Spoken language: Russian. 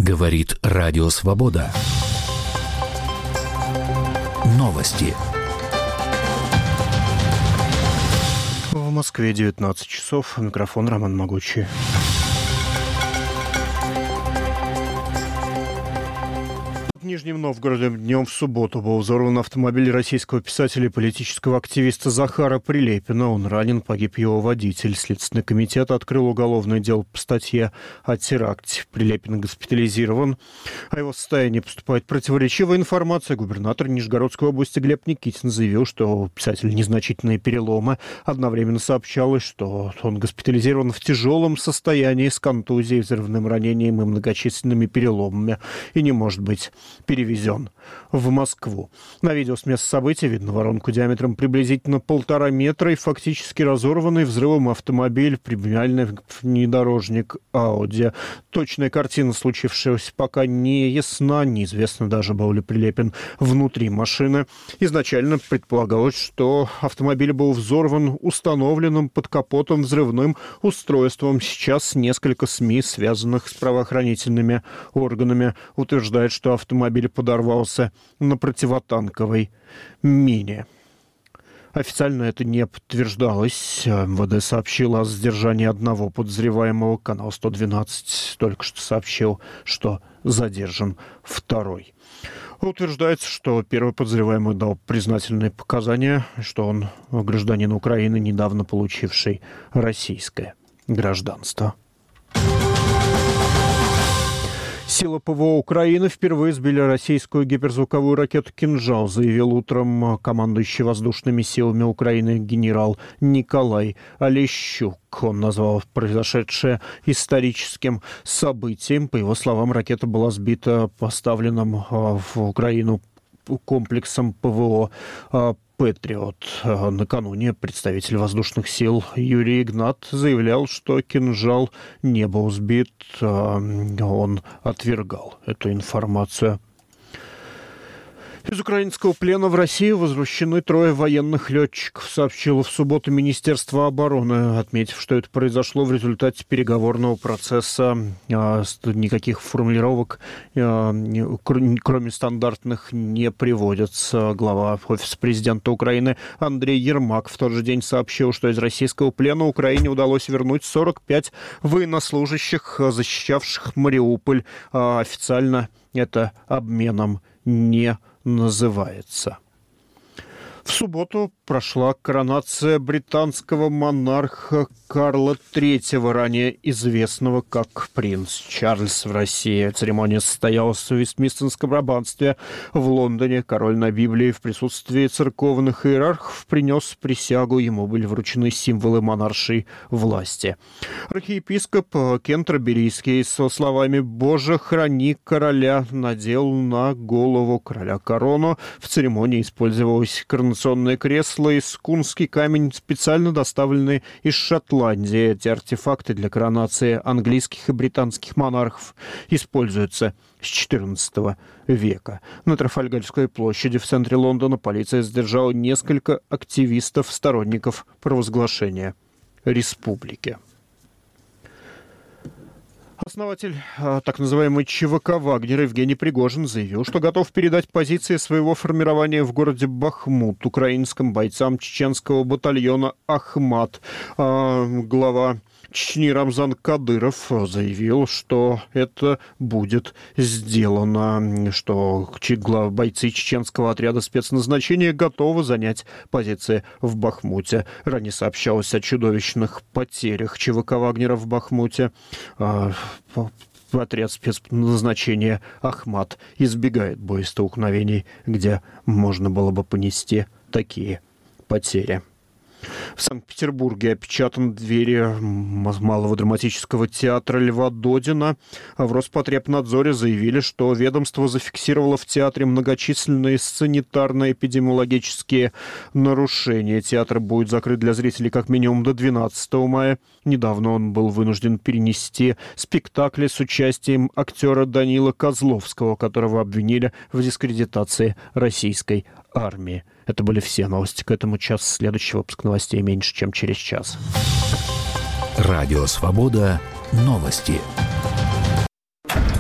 Говорит Радио Свобода. Новости. В Москве 19 часов. Микрофон Роман Могучий. В Нижнем Новгороде днем в субботу был взорван автомобиль российского писателя и политического активиста Захара Прилепина. Он ранен, погиб его водитель. Следственный комитет открыл уголовное дело по статье о теракте. Прилепин госпитализирован. О его состоянии поступает противоречивая информация. Губернатор Нижегородской области Глеб Никитин заявил, что у писателя незначительные переломы. Одновременно сообщалось, что он госпитализирован в тяжелом состоянии с контузией, взрывным ранением и многочисленными переломами и не может быть перевезен в Москву. На видео с места событий видно воронку диаметром приблизительно 1,5 метра и фактически разорванный взрывом автомобиль, премиальный внедорожник Audi. Точная картина случившегося пока не ясна. Неизвестно даже, был ли Прилепин внутри машины. Изначально предполагалось, что автомобиль был взорван установленным под капотом взрывным устройством. Сейчас несколько СМИ, связанных с правоохранительными органами, утверждают, что автомобиль подорвался на противотанковой мине. Официально это не подтверждалось. МВД сообщило о задержании одного подозреваемого. Канал 112 только что сообщил, что задержан второй. Утверждается, что первый подозреваемый дал признательные показания, что он гражданин Украины, недавно получивший российское гражданство. Силы ПВО Украины впервые сбили российскую гиперзвуковую ракету «Кинжал», заявил утром командующий воздушными силами Украины генерал Николай Олещук. Он назвал произошедшее историческим событием. По его словам, ракета была сбита поставленным в Украину комплексом ПВО «Патриот». Накануне представитель воздушных сил Юрий Игнат заявлял, что «Кинжал» не был сбит. Он отвергал эту информацию. Из украинского плена в Россию возвращены 3 военных летчиков, сообщило в субботу Министерство обороны, отметив, что это произошло в результате переговорного процесса. Никаких формулировок, кроме стандартных, не приводятся. Глава Офиса президента Украины Андрей Ермак в тот же день сообщил, что из российского плена Украине удалось вернуть 45 военнослужащих, защищавших Мариуполь. Официально это обменом не называется. В субботу прошла коронация британского монарха Карла III, ранее известного как принц Чарльз в России. Церемония состоялась в Вестминстерском аббатстве в Лондоне. Король на Библии в присутствии церковных иерархов принес присягу. Ему были вручены символы монаршей власти. Архиепископ Кентерберийский со словами «Боже, храни короля» надел на голову короля корону. В церемонии использовалось коронационное кресло и скунский камень, специально доставленные из Шотландии. Эти артефакты для коронации английских и британских монархов используются с XIV века. На Трафальгарской площади в центре Лондона полиция задержала несколько активистов, сторонников провозглашения республики. Основатель так называемой ЧВК «Вагнер» Евгений Пригожин заявил, что готов передать позиции своего формирования в городе Бахмут украинским бойцам чеченского батальона «Ахмат». Глава Чечни Рамзан Кадыров заявил, что это будет сделано, что бойцы чеченского отряда спецназначения готовы занять позиции в Бахмуте. Ранее сообщалось о чудовищных потерях ЧВК Вагнера в Бахмуте. Отряд спецназначения «Ахмат» избегает боестолкновений, где можно было бы понести такие потери. В Санкт-Петербурге опечатаны двери Малого драматического театра Льва Додина. В Роспотребнадзоре заявили, что ведомство зафиксировало в театре многочисленные санитарно-эпидемиологические нарушения. Театр будет закрыт для зрителей как минимум до 12 мая. Недавно он был вынужден перенести спектакли с участием актера Данила Козловского, которого обвинили в дискредитации российской армии. Это были все новости к этому часу. Следующий выпуск новостей меньше, чем через час. Радио «Свобода». Новости.